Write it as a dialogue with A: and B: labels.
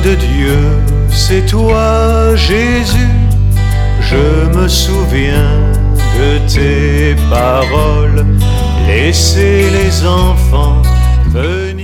A: de Dieu, c'est toi, Jésus. Je me souviens de tes paroles. Laissez les enfants venir.